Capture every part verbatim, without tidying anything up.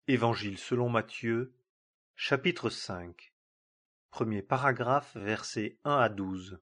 Évangile selon Matthieu, chapitre cinq, premier paragraphe, versets un à douze.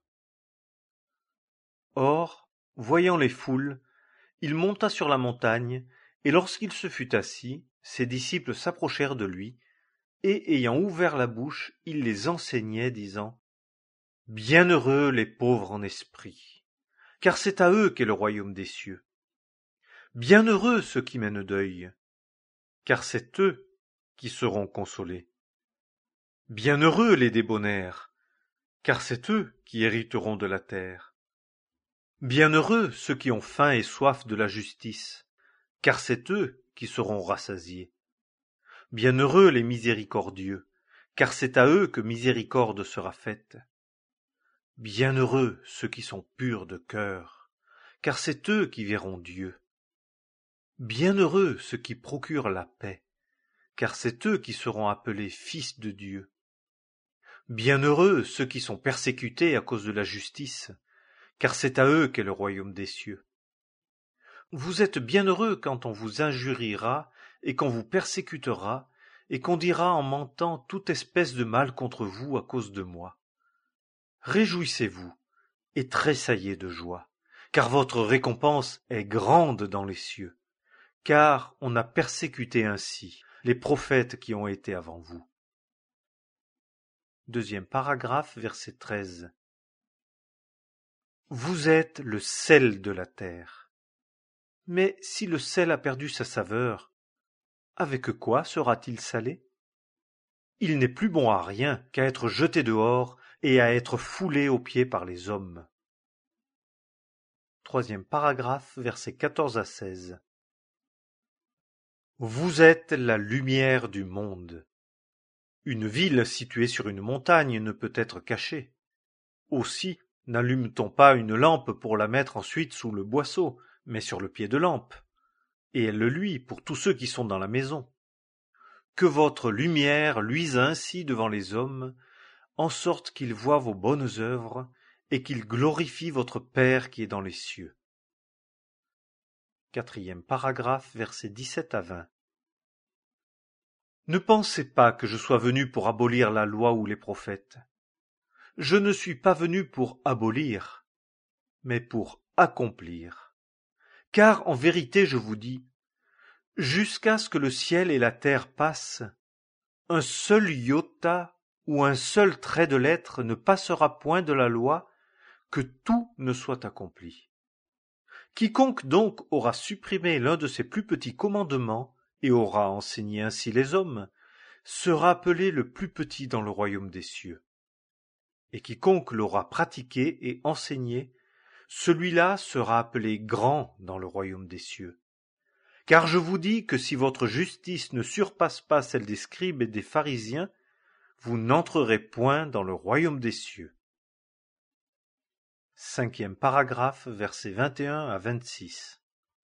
Or, voyant les foules, il monta sur la montagne, et lorsqu'il se fut assis, ses disciples s'approchèrent de lui, et ayant ouvert la bouche, il les enseignait, disant : Bienheureux les pauvres en esprit, car c'est à eux qu'est le royaume des cieux. Bienheureux ceux qui mènent deuil, car c'est eux qui seront consolés. Bienheureux les débonnaires, car c'est eux qui hériteront de la terre. Bienheureux ceux qui ont faim et soif de la justice, car c'est eux qui seront rassasiés. Bienheureux les miséricordieux, car c'est à eux que miséricorde sera faite. Bienheureux ceux qui sont purs de cœur, car c'est eux qui verront Dieu. Bienheureux ceux qui procurent la paix, car c'est eux qui seront appelés fils de Dieu. Bienheureux ceux qui sont persécutés à cause de la justice, car c'est à eux qu'est le royaume des cieux. Vous êtes bienheureux quand on vous injuriera et qu'on vous persécutera, et qu'on dira en mentant toute espèce de mal contre vous à cause de moi. Réjouissez-vous et tressaillez de joie, car votre récompense est grande dans les cieux, car on a persécuté ainsi les prophètes qui ont été avant vous. Deuxième paragraphe, verset treize. Vous êtes le sel de la terre. Mais si le sel a perdu sa saveur, avec quoi sera-t-il salé? Il n'est plus bon à rien qu'à être jeté dehors et à être foulé aux pieds par les hommes. Troisième paragraphe, versets quatorze à seize. Vous êtes la lumière du monde. Une ville située sur une montagne ne peut être cachée. Aussi, n'allume-t-on pas une lampe pour la mettre ensuite sous le boisseau, mais sur le pied de lampe, et elle le luit pour tous ceux qui sont dans la maison. Que votre lumière luise ainsi devant les hommes, en sorte qu'ils voient vos bonnes œuvres, et qu'ils glorifient votre Père qui est dans les cieux. Quatrième paragraphe, versets dix-sept à vingt. Ne pensez pas que je sois venu pour abolir la loi ou les prophètes. Je ne suis pas venu pour abolir, mais pour accomplir. Car en vérité je vous dis, jusqu'à ce que le ciel et la terre passent, un seul iota ou un seul trait de lettre ne passera point de la loi, que tout ne soit accompli. Quiconque donc aura supprimé l'un de ces plus petits commandements et aura enseigné ainsi les hommes, sera appelé le plus petit dans le royaume des cieux. Et quiconque l'aura pratiqué et enseigné, celui-là sera appelé grand dans le royaume des cieux. Car je vous dis que si votre justice ne surpasse pas celle des scribes et des pharisiens, vous n'entrerez point dans le royaume des cieux. Cinquième paragraphe, versets vingt et un à vingt-six.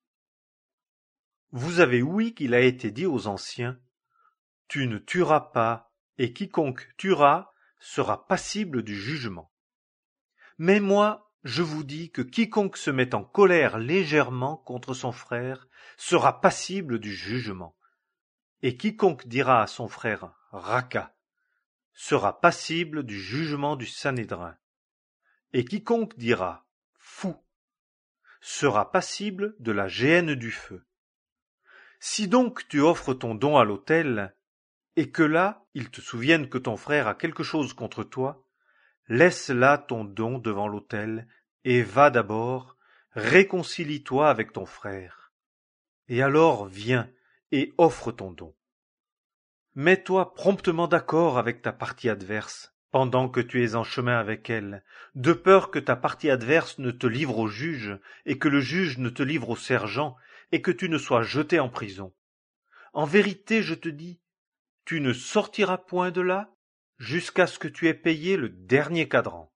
Vous avez ouï qu'il a été dit aux anciens : Tu ne tueras pas, et quiconque tuera sera passible du jugement. Mais moi, je vous dis que quiconque se met en colère légèrement contre son frère sera passible du jugement. Et quiconque dira à son frère « Raka » sera passible du jugement du Sanhédrin. Et quiconque dira « Fou » sera passible de la géhenne du feu. Si donc tu offres ton don à l'autel, et que là il te souvienne que ton frère a quelque chose contre toi, laisse là ton don devant l'autel, et va d'abord, réconcilie-toi avec ton frère. Et alors viens et offre ton don. Mets-toi promptement d'accord avec ta partie adverse, pendant que tu es en chemin avec elle, de peur que ta partie adverse ne te livre au juge, et que le juge ne te livre au sergent, et que tu ne sois jeté en prison. En vérité, je te dis, tu ne sortiras point de là, jusqu'à ce que tu aies payé le dernier cadran.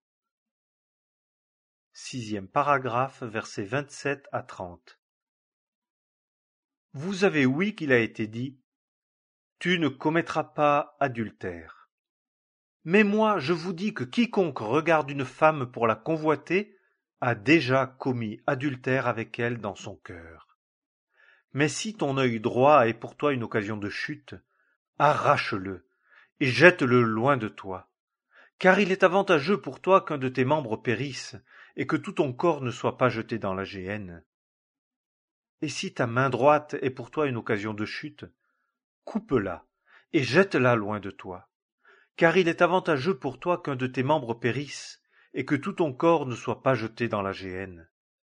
Sixième paragraphe, versets vingt-sept à trente. Vous avez ouï qu'il a été dit : Tu ne commettras pas adultère. Mais moi, je vous dis que quiconque regarde une femme pour la convoiter a déjà commis adultère avec elle dans son cœur. Mais si ton œil droit est pour toi une occasion de chute, arrache-le et jette-le loin de toi. Car il est avantageux pour toi qu'un de tes membres périsse et que tout ton corps ne soit pas jeté dans la géhenne. Et si ta main droite est pour toi une occasion de chute, coupe-la et jette-la loin de toi. Car il est avantageux pour toi qu'un de tes membres périsse et que tout ton corps ne soit pas jeté dans la géhenne.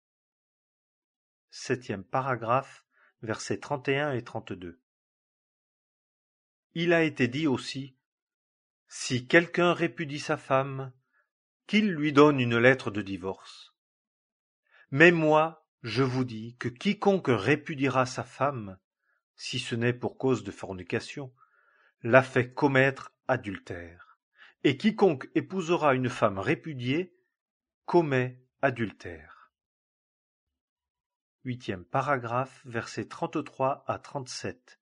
Septième paragraphe, versets trente et un et trente-deux. Il a été dit aussi, si quelqu'un répudie sa femme, qu'il lui donne une lettre de divorce. Mais moi, je vous dis que quiconque répudiera sa femme, si ce n'est pour cause de fornication, l'a fait commettre adultère. Et quiconque épousera une femme répudiée, commet adultère. Huitième paragraphe, versets trente-trois à trente-sept.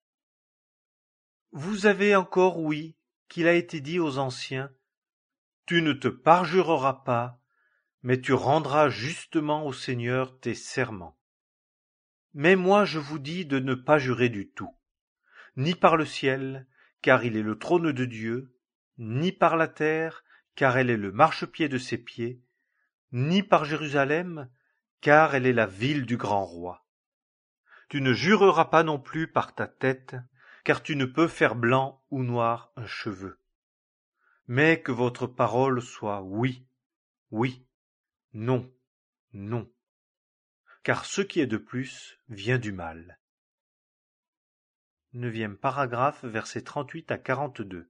Vous avez encore ouï qu'il a été dit aux anciens, tu ne te parjureras pas, mais tu rendras justement au Seigneur tes serments. Mais moi je vous dis de ne pas jurer du tout, ni par le ciel, car il est le trône de Dieu, ni par la terre, car elle est le marchepied de ses pieds, ni par Jérusalem, car elle est la ville du grand roi. Tu ne jureras pas non plus par ta tête, car tu ne peux faire blanc ou noir un cheveu. Mais que votre parole soit oui, oui, non, non. Car ce qui est de plus vient du mal. Neuvième paragraphe, versets trente-huit à quarante-deux.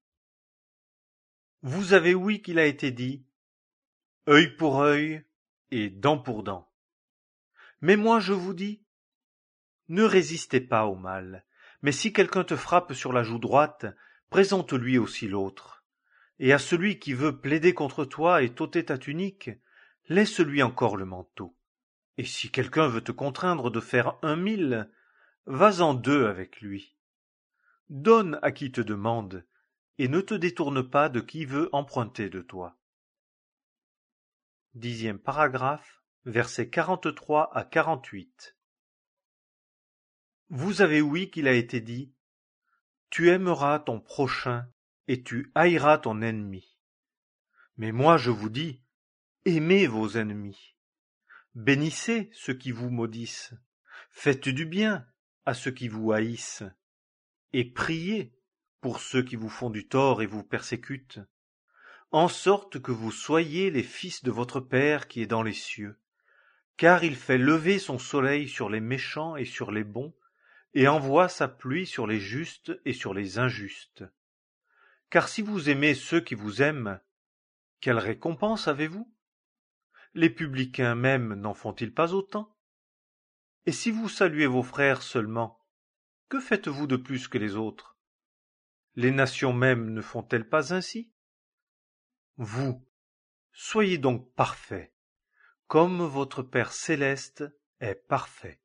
Vous avez ouï qu'il a été dit, œil pour œil et dent pour dent. Mais moi je vous dis, ne résistez pas au mal, mais si quelqu'un te frappe sur la joue droite, présente-lui aussi l'autre. Et à celui qui veut plaider contre toi et t'ôter ta tunique, laisse-lui encore le manteau. Et si quelqu'un veut te contraindre de faire un mille, vas-en deux avec lui. Donne à qui te demande, et ne te détourne pas de qui veut emprunter de toi. Dixième paragraphe, versets quarante-trois à quarante-huit. Vous avez ouï qu'il a été dit, tu aimeras ton prochain et tu haïras ton ennemi. Mais moi je vous dis, aimez vos ennemis. Bénissez ceux qui vous maudissent. Faites du bien à ceux qui vous haïssent. Et priez pour ceux qui vous font du tort et vous persécutent, en sorte que vous soyez les fils de votre Père qui est dans les cieux. Car il fait lever son soleil sur les méchants et sur les bons, et envoie sa pluie sur les justes et sur les injustes. Car si vous aimez ceux qui vous aiment, quelle récompense avez-vous? Les publicains même n'en font-ils pas autant? Et si vous saluez vos frères seulement, que faites-vous de plus que les autres? Les nations mêmes ne font-elles pas ainsi? Vous, soyez donc parfaits, comme votre Père céleste est parfait.